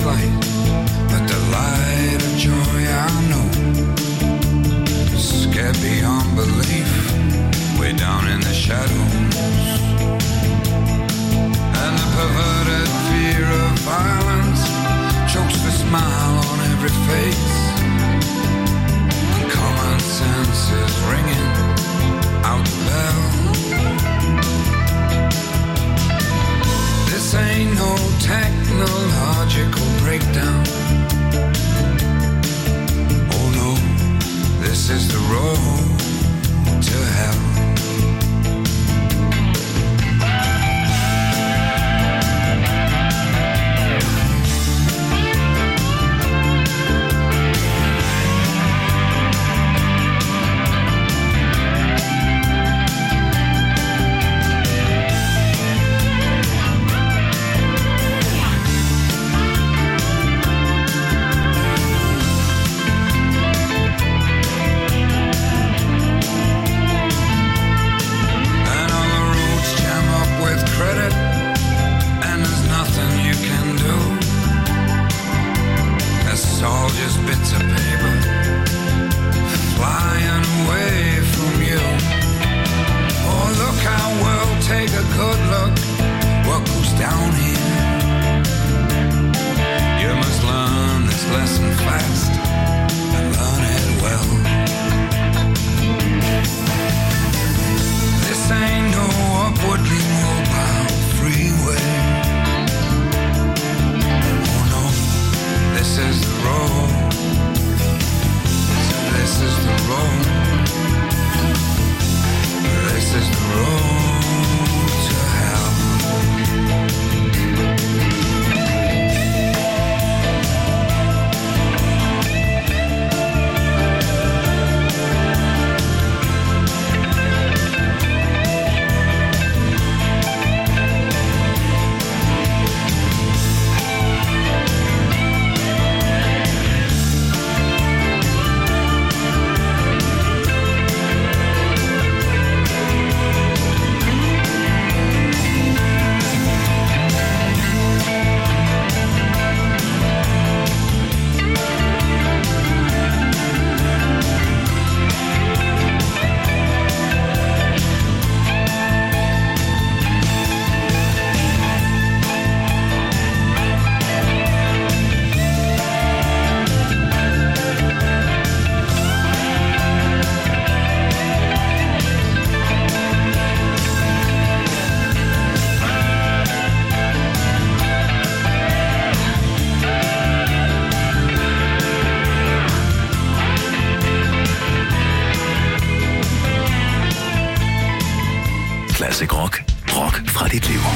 flight, but the light of joy I know is scared beyond belief, way down in the shadows. And the perverted fear of violence chokes the smile on every face, and common sense is ringing out the bell. This ain't no technological breakdown. Oh no, this is the road to hell. Classic rock. Rock fra dit liv.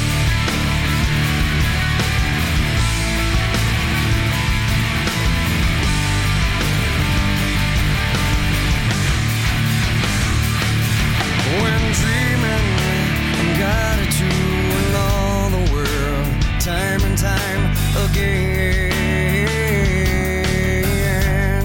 When dreaming, got it to in all the world, time and time again.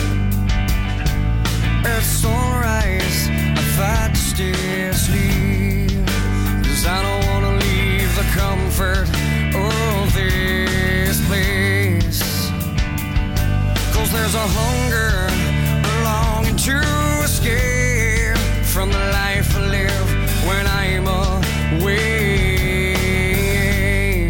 At sunrise, I fight to stay asleep, 'cause I don't wanna leave the comfort of this place. 'Cause there's a hunger, a longing to escape from the life I live when I'm away.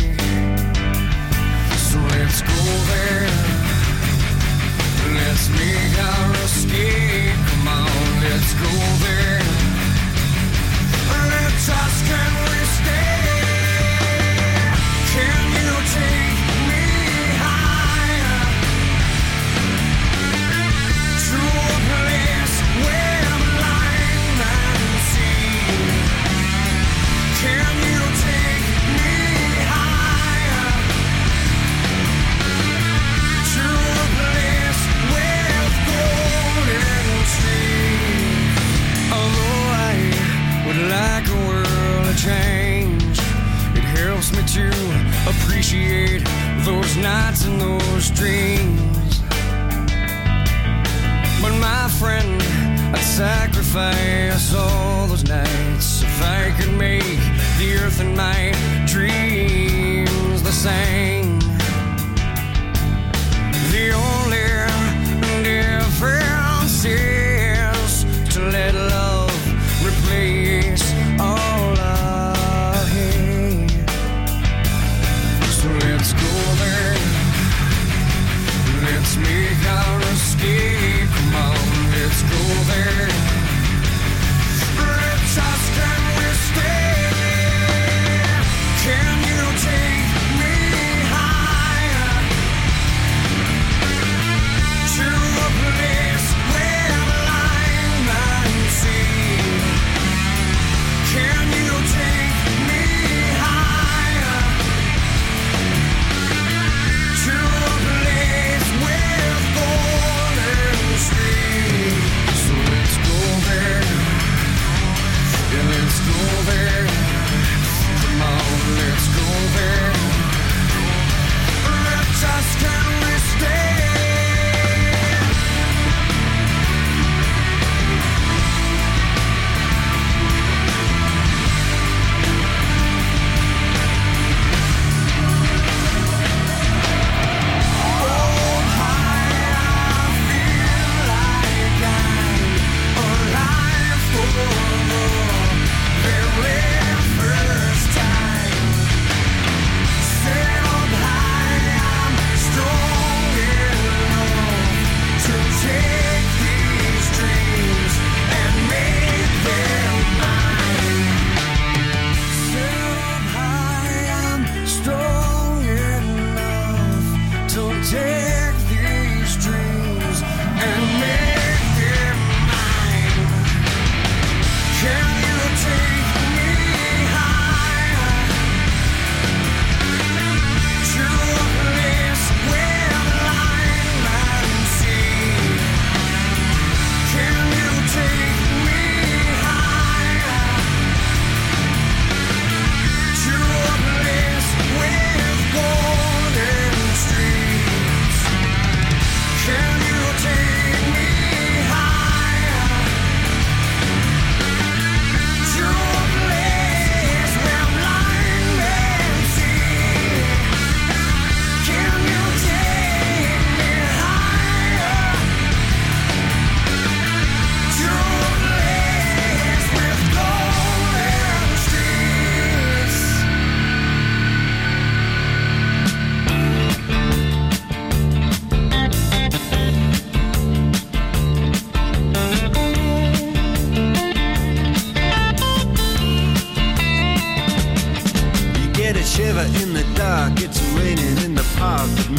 So let's go there, let's make our escape. Come on, let's go there. Let's ask, can we stay? Can you take me higher to a place where I'm blind and see? Can you take me higher to a place with golden trees? Although I would like a world to change, it helps me to appreciate those nights and those dreams. But my friend, I'd sacrifice all those nights if I could make the earth and my dreams the same.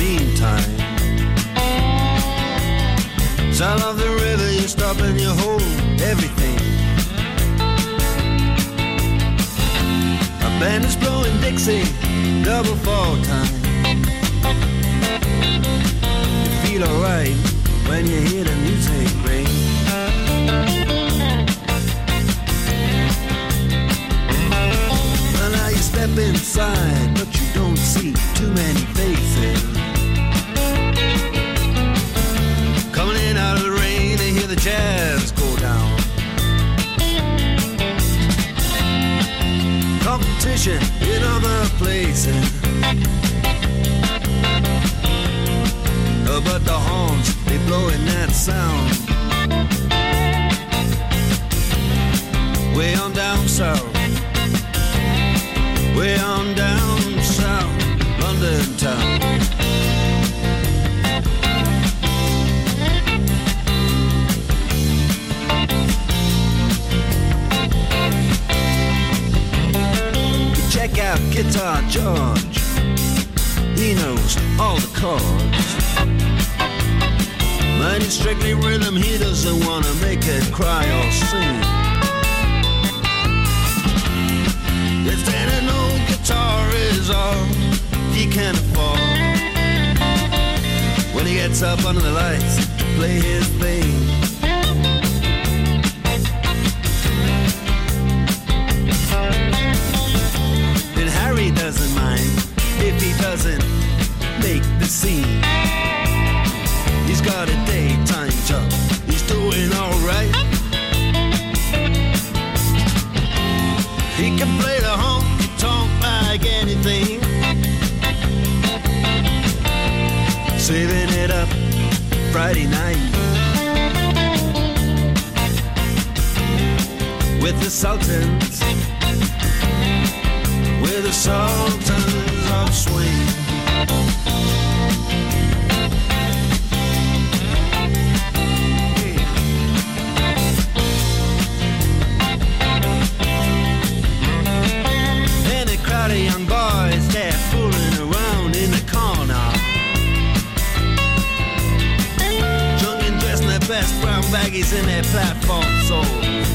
meantime. Sound of the river, you stop and you hold everything. A band is blowing Dixie, double fall time. You feel alright when you hear the music ring. Well, now you step inside, but you don't see too many faces. Coming in out of the rain, they hear the jazz go down. Competition in other places, but the horns, they blowing that sound. Way on down south, way on down south, London town. Check out Guitar George, he knows all the chords. But it's strictly rhythm, he doesn't wanna make it cry or sing. If that an old guitar is all he can afford, when he gets up under the lights to play his thing. Then Harry doesn't mind if he doesn't make the scene. He's got a daytime job, he's doing alright. He can play the honky-tonk like anything, saving it up Friday night with the Sultans, with the Sultans of Swing. The young boys, they're fooling around in the corner, drunk and dressed in their best brown baggies in their platform soles.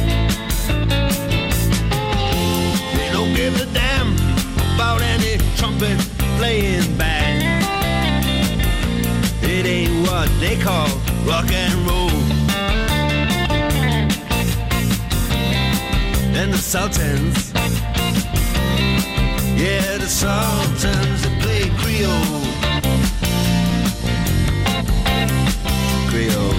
They don't give a damn about any trumpet playing band. It ain't what they call rock and roll. And the Sultans, yeah, the Sultans, they play Creole. Creole.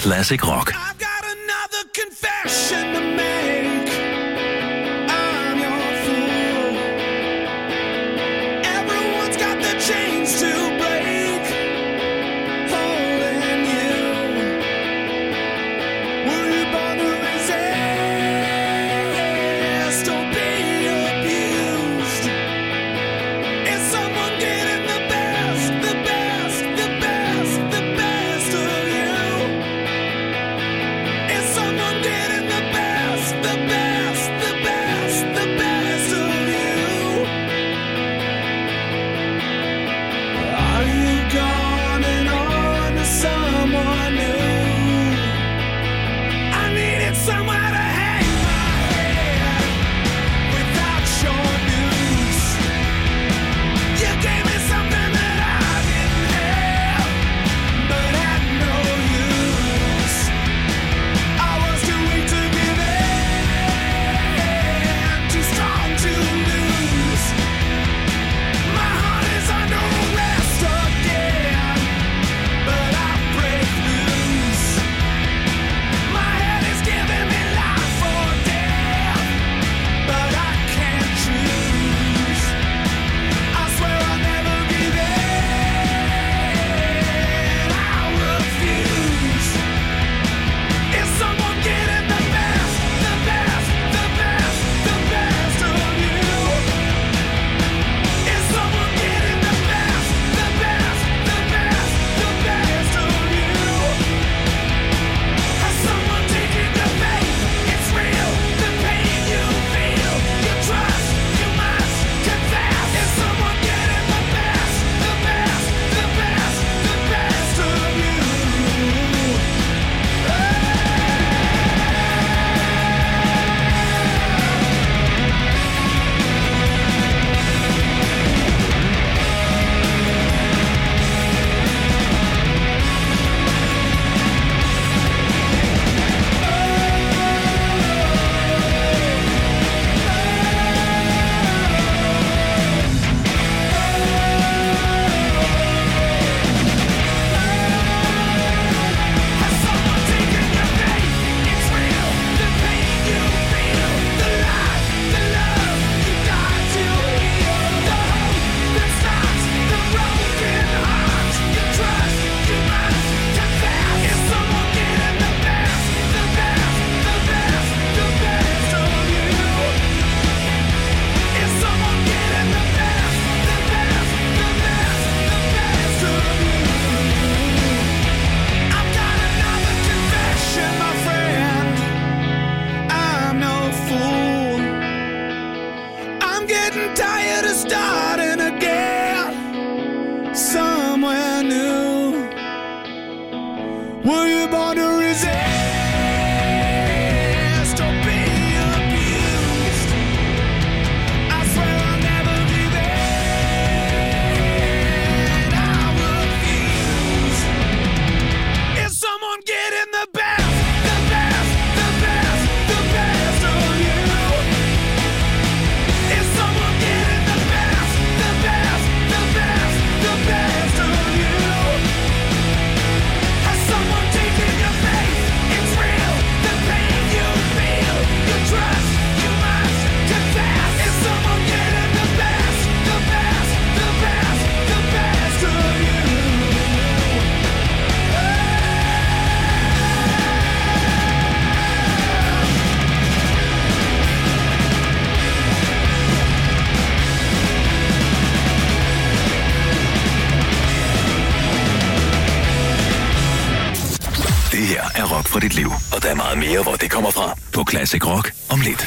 Classic Rock. I've got another confession to make. I'm your fool. Everyone's got the chains to break, holding you. Were you born to resist or be abused? Is someone getting the best, the best, the best, the best of you? Is someone getting the best, the best, the best, the best of you? Are you going on to someone new? I needed somewhere to hang my head without your news. You gave me something that I didn't have, but had no use. I was too weak to give in, too strong to lose. My heart is under arrest again, but I break loose. My head is giving me life or death, but I can't choose. I swear I'll never give in. I refuse. Is someone getting the best, the best, the best, the best of you? Is someone getting the best, the best, the best, the best of you? Has someone taken your faith? It's real, the pain you feel, you trust, you must confess. Is someone getting the best, the best, the best, the best of you? Has someone taken your faith? It's real, the pain you feel, the life, the love you got to heal, the hope that stops the broken heart, you trust, you must confess. Is someone getting the best, the best, the best, the best of you? Is someone getting the best, the best, the best, the best of you? I've got another confession, my friend. I'm no fool. I'm getting tired of starting again somewhere new. Were you born to resist or be abused? I swear I'll never give in. I refuse. Is someone getting the best, the best, the best, the best of you? Is someone getting the best, the best, the best, the best of you? Has someone taken your faith? It's real, the pain you feel, you trust, you must confess. Is someone getting the best, the best, the best, the best of you? Det her er rock for dit liv, og der er meget mere, hvor det kommer fra. På Classic Rock om lidt.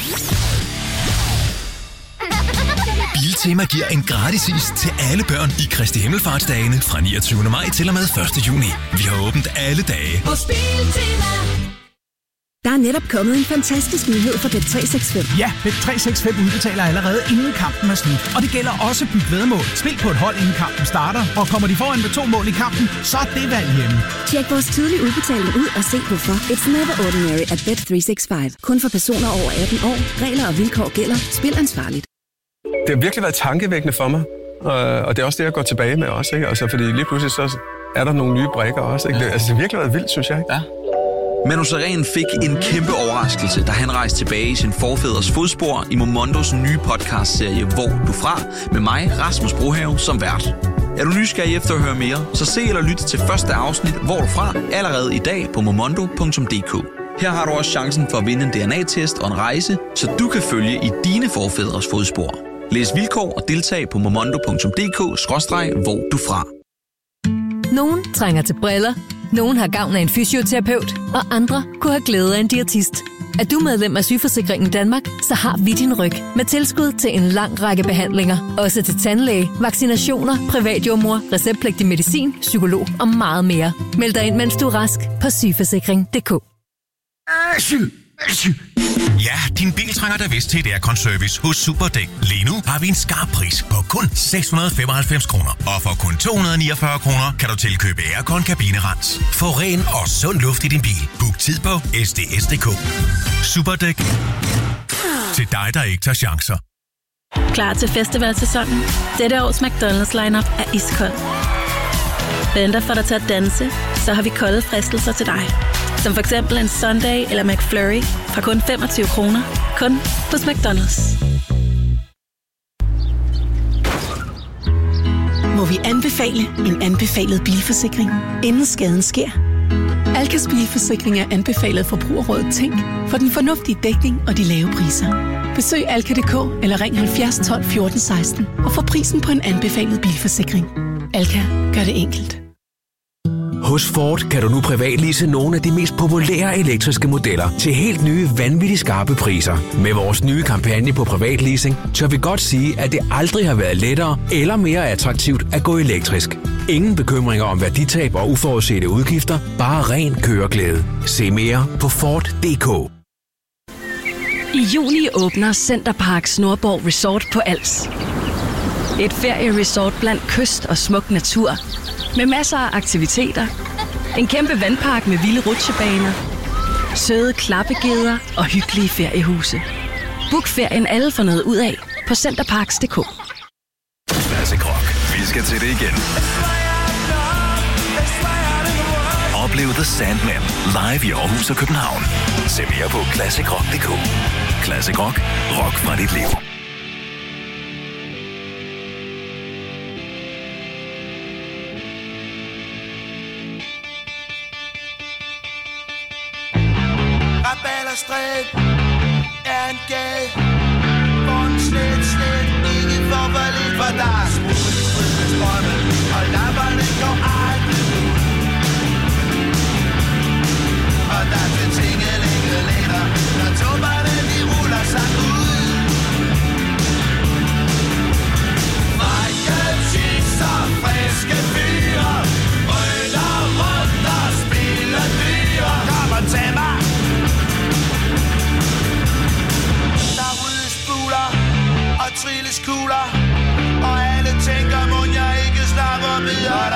Biltema giver en gratis is til alle børn i Kristi Himmelfartsdagene fra 29. maj til og med 1. juni. Vi har åbent alle dage. Hos Biltema. Der er netop kommet en fantastisk nyhed for Bet365. Ja, Bet365 udbetaler allerede inden kampen er slut. Og det gælder også byt væddemål. Spil på et hold inden kampen starter, og kommer de foran med 2 mål i kampen, så er det valg hjemme. Tjek vores tidlige udbetaling ud og se hvorfor. It's never ordinary at Bet365. Kun for personer over 18 år. Regler og vilkår gælder. Spil ansvarligt. Det har virkelig været tankevækkende for mig. Og det er også det, jeg går tilbage med også, ikke? Altså, fordi lige pludselig så er der nogle nye brikker også, ikke? Det har virkelig været vildt, synes jeg, ikke? Ja. Manu Sareen fik en kæmpe overraskelse, da han rejste tilbage i sin forfædres fodspor i Momondos nye podcastserie Hvor du fra, med mig, Rasmus Brohave, som vært. Er du nysgerrig efter at høre mere, så se eller lyt til første afsnit Hvor du fra allerede i dag på momondo.dk. Her har du også chancen for at vinde en DNA-test og en rejse, så du kan følge i dine forfædres fodspor. Læs vilkår og deltag på momondo.dk/hvor du fra. Nogen trænger til briller, nogen har gavn af en fysioterapeut, og andre kunne have glæde af en diætist. Er du medlem af Sygeforsikringen Danmark, så har vi din ryg med tilskud til en lang række behandlinger. Også til tandlæge, vaccinationer, privatjordmor, receptpligtig medicin, psykolog og meget mere. Meld dig ind, mens du er rask på sygeforsikring.dk. Ja, din bil trænger da vist til et aircon-service hos Superdæk. Lige nu har vi en skarp pris på kun 695 kroner. Og for kun 249 kroner kan du tilkøbe aircon-kabinerens. Få ren og sund luft i din bil. Book tid på sds.dk. Superdæk. Til dig, der ikke tager chancer. Klar til festivalsæsonen? Dette års McDonald's lineup er iskold. Venter for dig til at danse, så har vi kolde fristelser til dig. Som for eksempel en Sunday eller McFlurry fra kun 25 kroner. Kun hos McDonald's. Må vi anbefale en anbefalet bilforsikring, inden skaden sker? Alkas bilforsikring er anbefalet Forbrugerrådet Tænk for den fornuftige dækning og de lave priser. Besøg alka.dk eller ring 70 12 14 16 og få prisen på en anbefalet bilforsikring. Alka gør det enkelt. Hos Ford kan du nu privatlease nogle af de mest populære elektriske modeller til helt nye, vanvittigt skarpe priser. Med vores nye kampagne på privatleasing, tør vi godt sige, at det aldrig har været lettere eller mere attraktivt at gå elektrisk. Ingen bekymringer om værditab og uforudsete udgifter, bare ren køreglæde. Se mere på Ford.dk. I juni åbner Centerparks Nordborg Resort på Als. Et ferieresort blandt kyst og smuk natur. Med masser af aktiviteter, en kæmpe vandpark med vilde rutsjebaner, søde klappegeder og hyggelige feriehuse. Book ferien alle får noget ud af på centerparks.dk. Classic Rock. Vi skal til det igen. Oplev The Sandman live i Aarhus og København. Se mere på classicrock.dk. Classic Rock. Rock fra dit liv. Ballerstræt er en gade, hvor en slet ikke får for lidt, for der er smut i strømme, og lapperne går aldrig ud. Og der skal tingelinge lænder, når tubberne de ruller sig ud. Frække chicks og friske fyre, røller rundt og spiller dyre. Kom og tag mig! Og trilles kugler, og alle tænker, må jeg ikke snakke videre.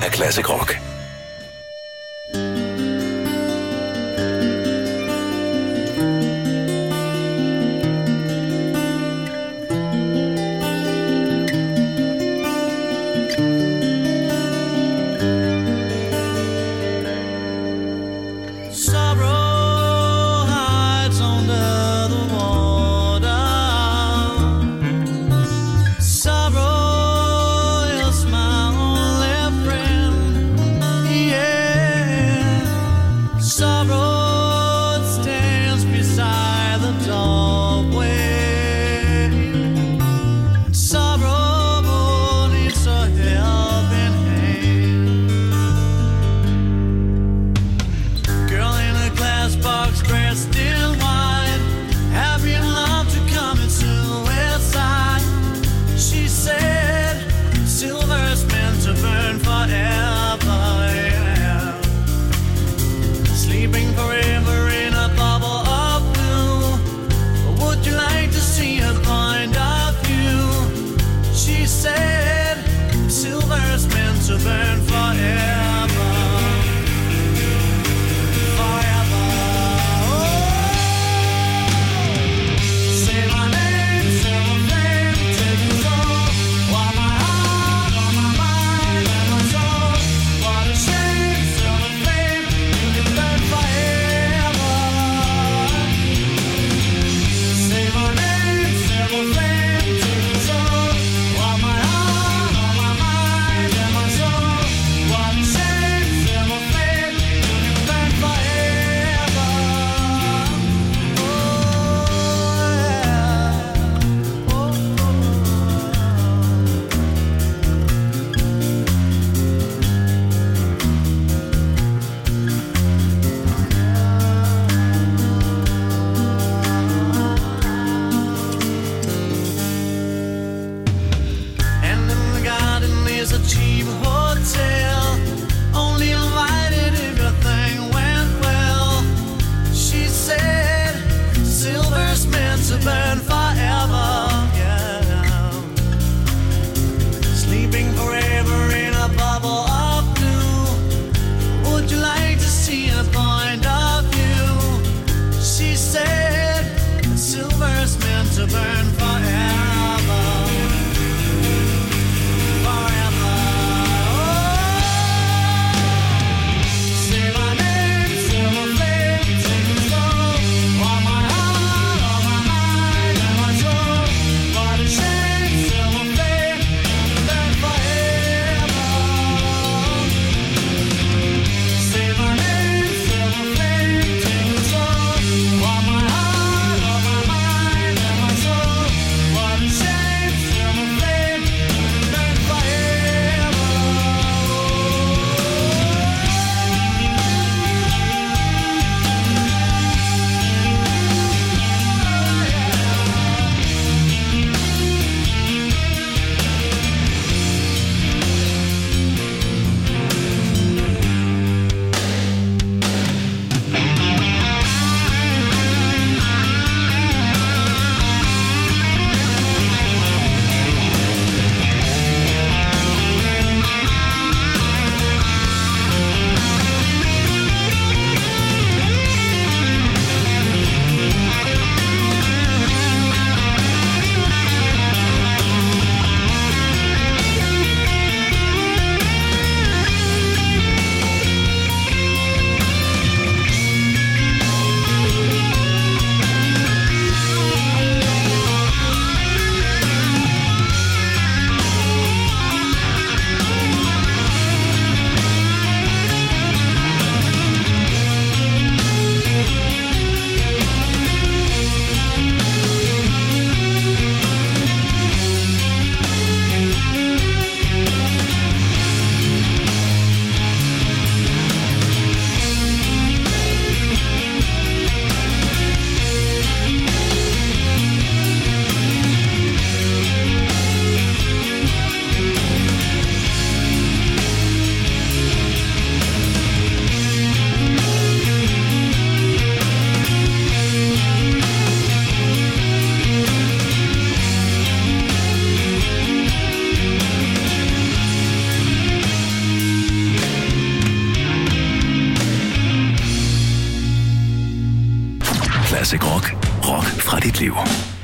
af Classic Rock. Sorrow is my only friend. ændre dit liv.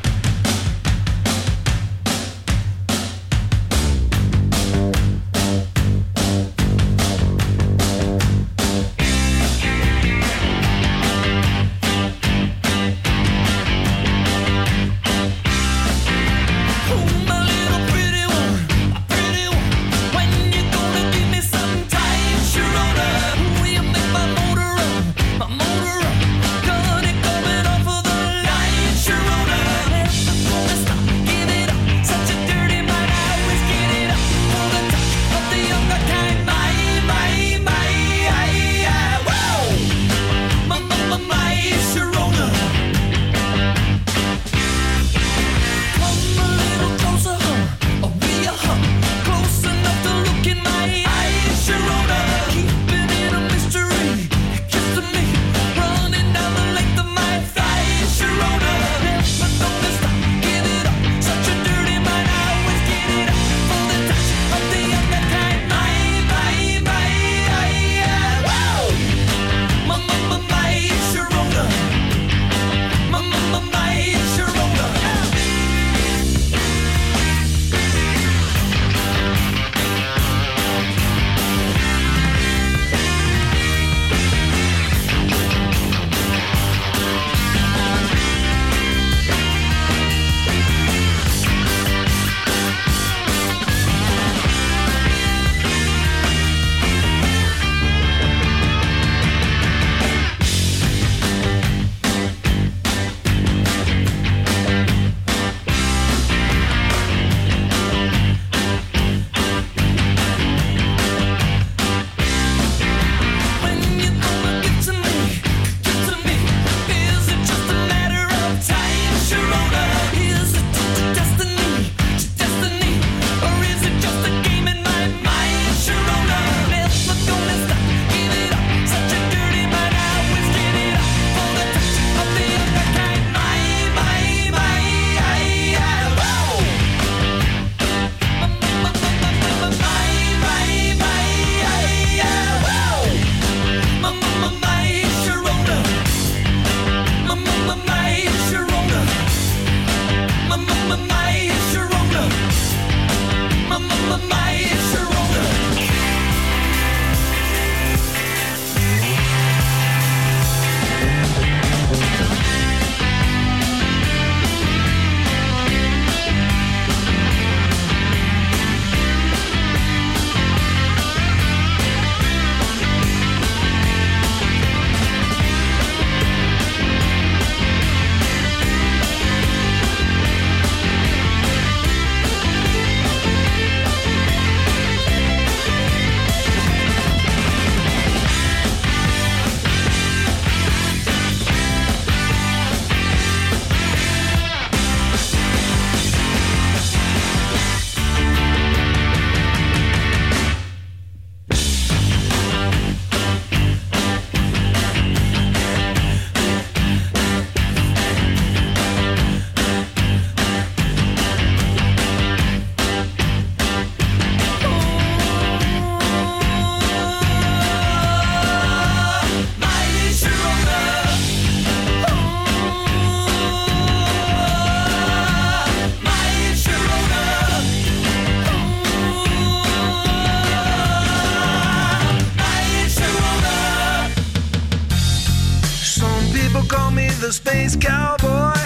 the space cowboy.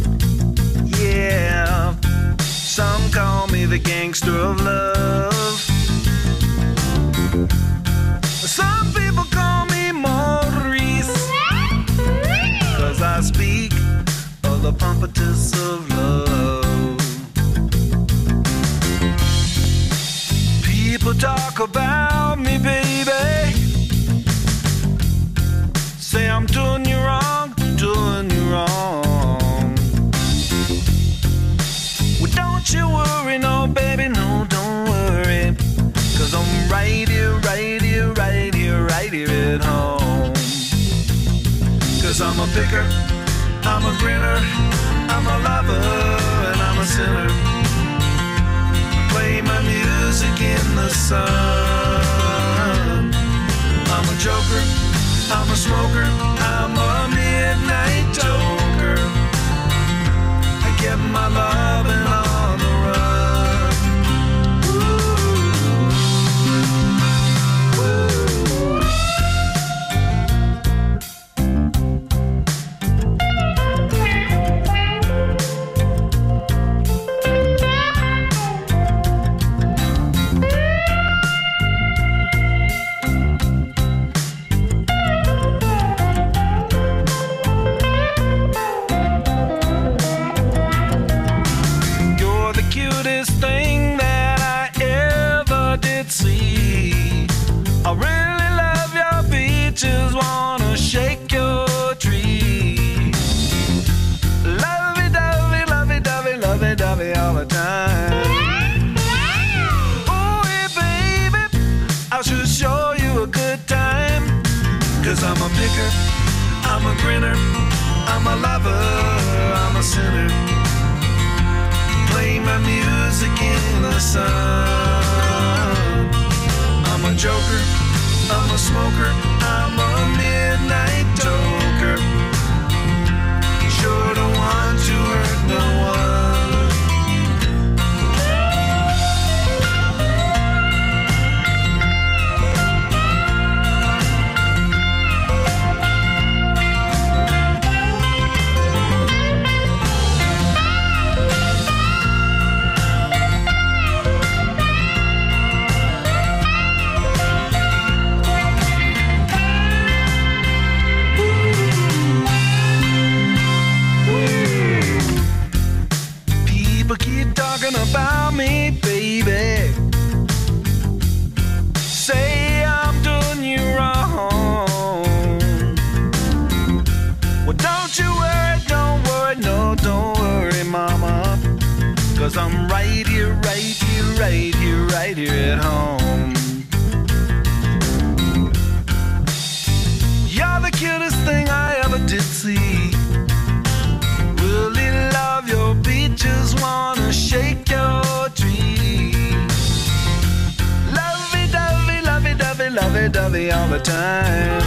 Yeah, some call me the gangster of love. Some people call me Maurice, 'cause I speak of the pompatus of love. People talk about me, baby, say I'm doing you wrong, doing you wrong. Well, don't you worry, no, baby, no, don't worry, 'cause I'm right here, right here, right here, right here at home. 'Cause I'm a picker, I'm a grinner, I'm a lover, and I'm a sinner. Play my music in the sun. I'm a joker, I'm a smoker, I'm a midnight joker. cutest thing that I ever did see. I really love your beaches, wanna shake your tree. Lovey-dovey, lovey-dovey, lovey-dovey all the time. Oh, hey, baby, I should show you a good time. 'Cause I'm a picker, I'm a grinner, I'm a lover, I'm a sinner. Play my music in the sun. I'm a joker, I'm a smoker, I'm a midnight toker. Sure don't want to hurt no one. Keep talking about me, baby. Say I'm doing you wrong. Well, don't you worry, no, don't worry, mama. 'Cause I'm right here, right here, right here, right here at home. You're the cutest thing I ever did see. Really love your beaches, wanna shake your tree. Lovey-dovey, lovey-dovey, lovey-dovey all the time.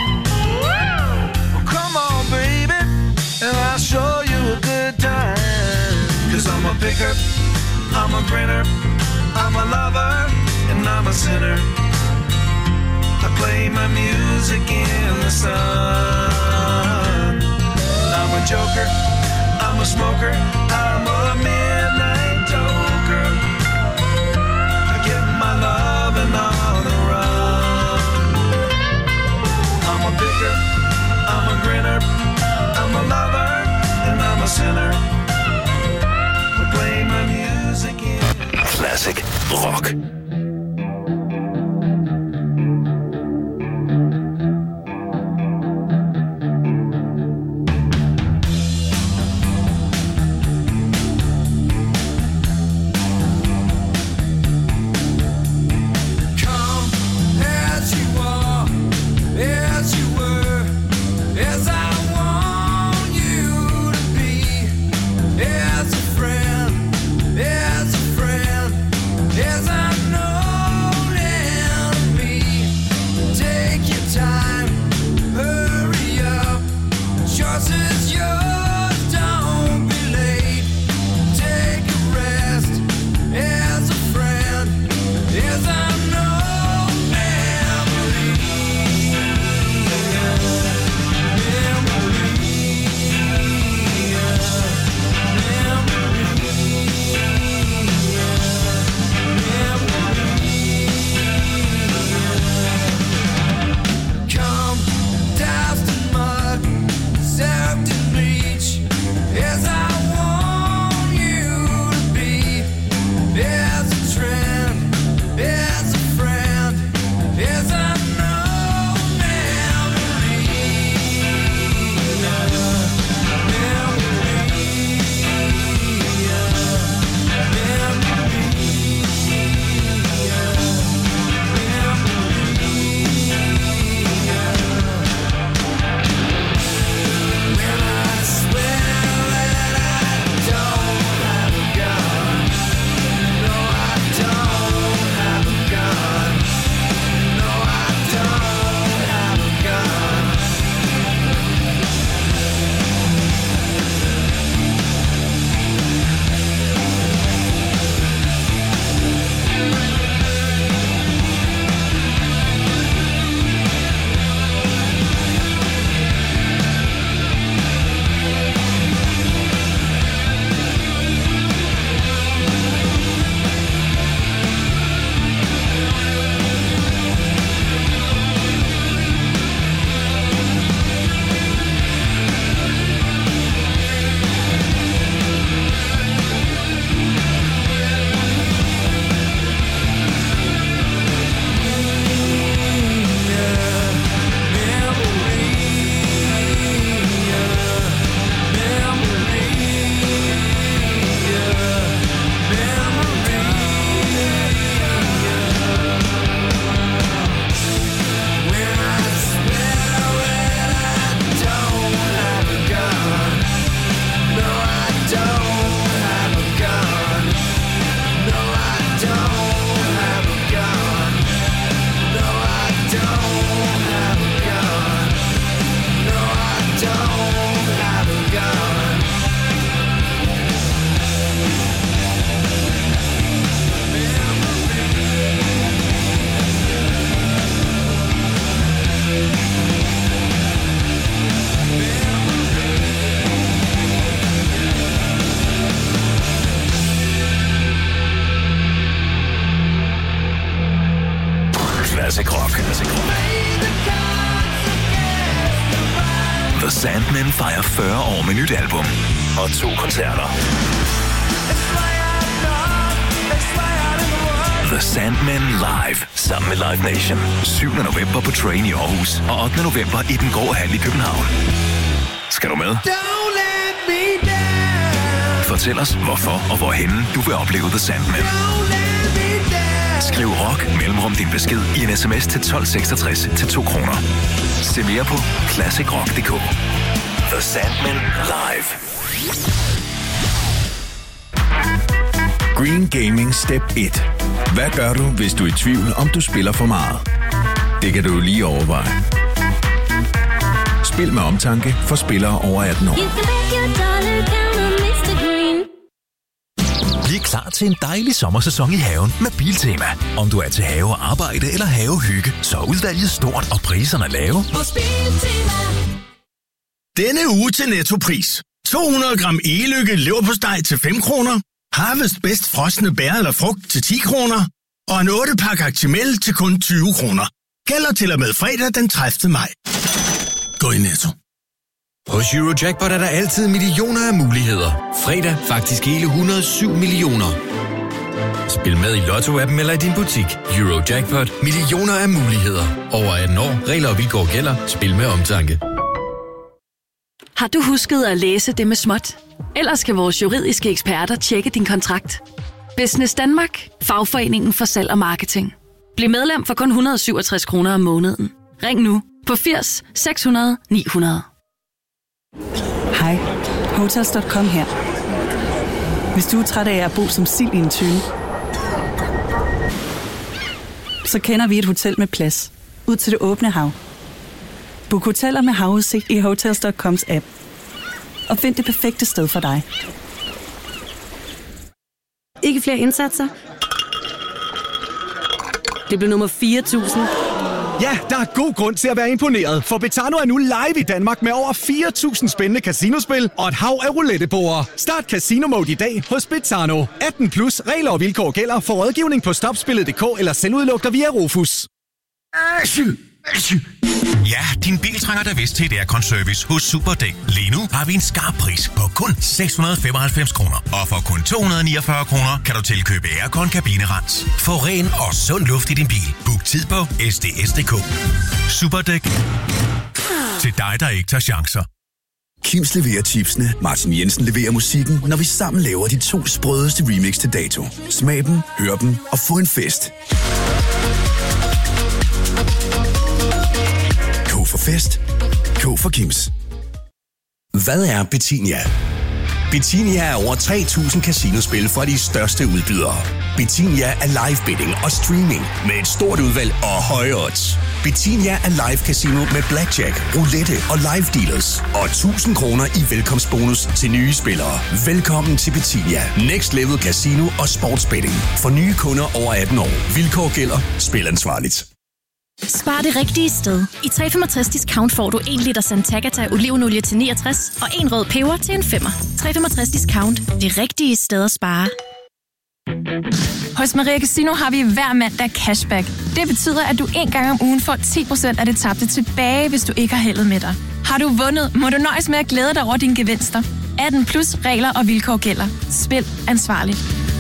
Well, come on, baby, and I'll show you a good time. 'Cause I'm a picker, I'm a grinner, I'm a lover, and I'm a sinner. I play my music in the sun. I'm a joker, I'm a smoker, I'm a midnight toker. I get my loving on the run. I'm a picker, I'm a grinner, I'm a lover, and I'm a sinner. I play my music in Classic rock. As a friend, as I know. Classic Rock. The Sandmen fejrer 40 år med nyt album og 2 koncerter. The Sandmen Live sammen med Live Nation. 7. november på Train i Aarhus og 8. november i Den Grå Hal i København. Skal du med? Fortæl os, hvorfor og hvorhenne du vil opleve The Sandmen. Skriv rock mellemrum din besked i en sms til 1266 til 2 kroner. Se mere på classicrock.dk. The Sandmen Live. Green Gaming Step 1. Hvad gør du, hvis du er i tvivl, om du spiller for meget? Det kan du lige overveje. Spil med omtanke for spillere over 18 år. Bliv klar til en dejlig sommersæson i haven med Biltema. Om du er til havearbejde eller havehygge, så er udvalget stort og priserne lave. Denne uge til Nettopris. 200 gram e-lykke leverpostej til 5 kroner. Harvest Best frosne bær eller frugt til 10 kroner. Og en 8-pak Actimel til kun 20 kroner. Gælder til og med fredag den 30. maj. Gå i Netto. Hos Eurojackpot er der altid millioner af muligheder. Fredag faktisk hele 107 millioner. Spil med i Lotto-appen eller i din butik. Eurojackpot. Millioner af muligheder. Over 18 år. Regler og vilkår gælder. Spil med omtanke. Har du husket at læse det med småt? Ellers skal vores juridiske eksperter tjekke din kontrakt. Business Danmark. Fagforeningen for salg og marketing. Bliv medlem for kun 167 kroner om måneden. Ring nu på 80 600 900. Hej, Hotels.com her. Hvis du er træt af at bo som sild i en tønde, så kender vi et hotel med plads ud til det åbne hav. Book hoteller med havudsigt i Hotels.coms app. Og find det perfekte sted for dig. Ikke flere indsatser? Det blev nummer 4.000. Ja, der er god grund til at være imponeret, for Betano er nu live i Danmark med over 4.000 spændende casinospil og et hav af rouletteborde. Start Casino Mode i dag hos Betano. 18 plus regler og vilkår gælder for rådgivning på stopspillet.dk eller selvudlugter via Rofus. Ja, din bil trænger da vist til et aircon-service hos Superdæk. Lige nu har vi en skarp pris på kun 695 kroner. Og for kun 249 kroner kan du tilkøbe aircon kabinerens. Få ren og sund luft i din bil. Book tid på sds.dk. Superdæk. Til dig, der ikke tager chancer. Kims leverer chipsene, Martin Jensen leverer musikken, når vi sammen laver de 2 sprødeste remix til dato. Smag dem, hør dem og få en fest. K for fest. K for Kims. Hvad er Betinia? Betinia er over 3.000 casinospil fra de største udbydere. Betinia er live betting og streaming med et stort udvalg og høje odds. Betinia er live casino med blackjack, roulette og live dealers. Og 1.000 kroner i velkomstbonus til nye spillere. Velkommen til Betinia. Next level casino og sportsbetting. For nye kunder over 18 år. Vilkår gælder. Spil ansvarligt. Spar det rigtige sted. I 365 discount får du 1 liter Santagata olivenolie til 69 og 1 rød peber til en 5'er. 365 discount. Det rigtige sted at spare. Hos Maria Casino har vi hver mandag cashback. Det betyder, at du 1 gang om ugen får 10% af det tabte tilbage, hvis du ikke har heldet med dig. Har du vundet, må du nøjes med at glæde dig over dine gevinster. 18 plus regler og vilkår gælder. Spil ansvarligt.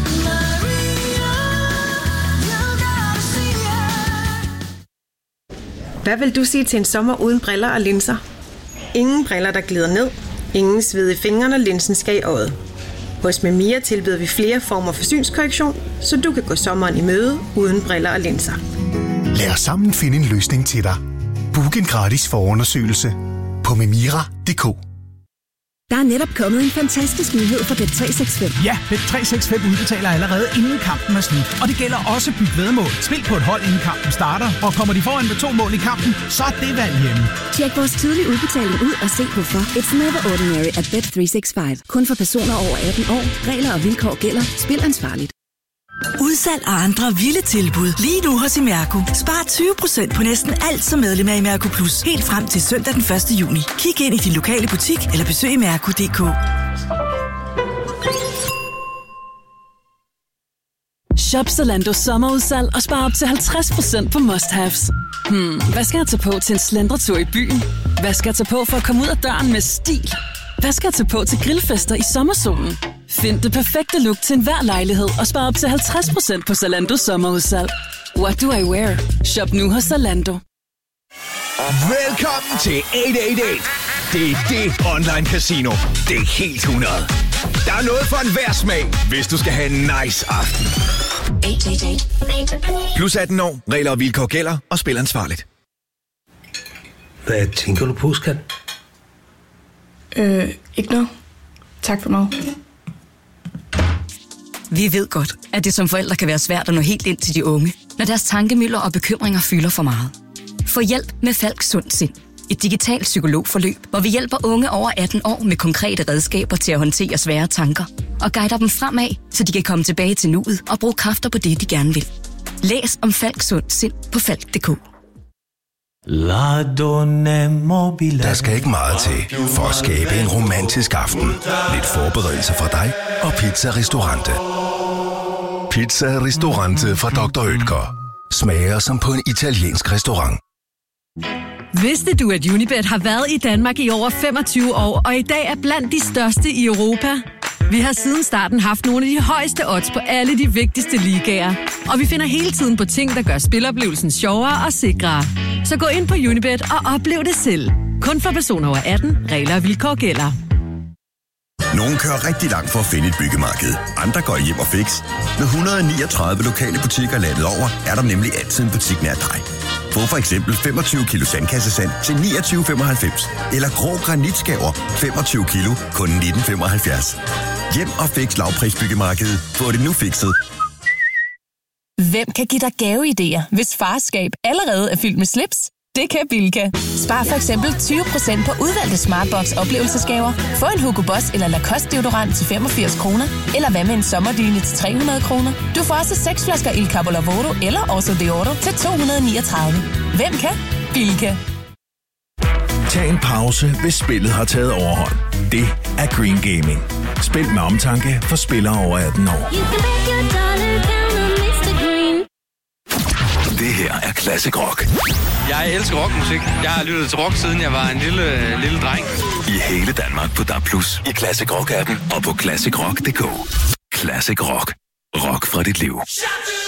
Hvad vil du sige til en sommer uden briller og linser? Ingen briller, der glider ned. Ingen sved i fingrene, når linsen skal i øjet. Hos Memia tilbyder vi flere former for synskorrektion, så du kan gå sommeren i møde uden briller og linser. Lad os sammen finde en løsning til dig. Book en gratis forundersøgelse på memira.dk. Der er netop kommet en fantastisk nyhed for Bet365. Ja, Bet365 udbetaler allerede inden kampen er slut. Og det gælder også byt væddemål. Spil på et hold inden kampen starter, og kommer de foran med 2 mål i kampen, så er det valg hjemme. Tjek vores tidlige udbetaling ud og se hvorfor. It's never ordinary at Bet365. Kun for personer over 18 år. Regler og vilkår gælder. Spil ansvarligt. Udsalg og andre vilde tilbud lige nu hos Imerco. Spar 20% på næsten alt som medlem af Imerco Plus. Helt frem til søndag den 1. juni. Kig ind i din lokale butik eller besøg imerco.dk. Shop Zalando sommerudsalg og spar op til 50% på must-haves. Hvad skal jeg tage på til en slendretur i byen? Hvad skal jeg tage på for at komme ud af døren med stil? Hvad skal jeg tage på til grillfester i sommersolen? Find det perfekte look til enhver lejlighed og spar op til 50% på Zalando sommerudsalg. What do I wear? Shop nu hos Zalando. Velkommen til 888. Det er det online casino. Det er helt 100. Der er noget for enhver smag, hvis du skal have en nice aften. 888. Plus 18 år, regler og vilkår gælder, og spil ansvarligt. Hvad tænker du på, skat? Ikke noget. Tak for mig. Vi ved godt, at det som forældre kan være svært at nå helt ind til de unge, når deres tankemylder og bekymringer fylder for meget. Få hjælp med Falk Sund Sind. Et digitalt psykologforløb, hvor vi hjælper unge over 18 år med konkrete redskaber til at håndtere svære tanker og guider dem fremad, så de kan komme tilbage til nuet og bruge kræfter på det, de gerne vil. Læs om Falk Sund Sind på falk.dk. Der skal ikke meget til for at skabe en romantisk aften. Lidt forberedelse fra dig og Pizza Ristorante. Pizza Ristorante fra Dr. Oetker. Smager som på en italiensk restaurant. Vidste du, at Unibet har været i Danmark i over 25 år, og i dag er blandt de største i Europa? Vi har siden starten haft nogle af de højeste odds på alle de vigtigste ligaer. Og vi finder hele tiden på ting, der gør spiloplevelsen sjovere og sikrere. Så gå ind på Unibet og oplev det selv. Kun for personer over 18. Regler og vilkår gælder. Nogle kører rigtig langt for at finde et byggemarked. Andre går hjem og fix. Med 139 lokale butikker landet over, er der nemlig altid en butik nær dig. Få for eksempel 25 kilo sandkassesand til 29,95. Eller grå granitskaver 25 kilo kun 19,75. Hjem og fix lavprisbyggemarkedet. Få det nu fikset. Hvem kan give dig gaveidéer, hvis farskab allerede er fyldt med slips? Det kan Bilka. Spar for eksempel 20% på udvalgte Smartbox oplevelsesgaver. Få en Hugo Boss eller Lacoste deodorant til 85 kroner. Eller hvad med en sommerdyne til 300 kroner. Du får også 6 flasker Il Capo Lavoro eller Orso Deodoro til 239. Hvem kan? Bilka. Tag en pause, hvis spillet har taget overhånd. Det er Green Gaming. Spil med omtanke for spillere over 18 år. Det her er Classic Rock. Jeg elsker rockmusik. Jeg har lyttet til rock, siden jeg var en lille dreng. I hele Danmark på DAB+, i Classic Rock-appen og på classicrock.dk. Classic Rock. Rock fra dit liv.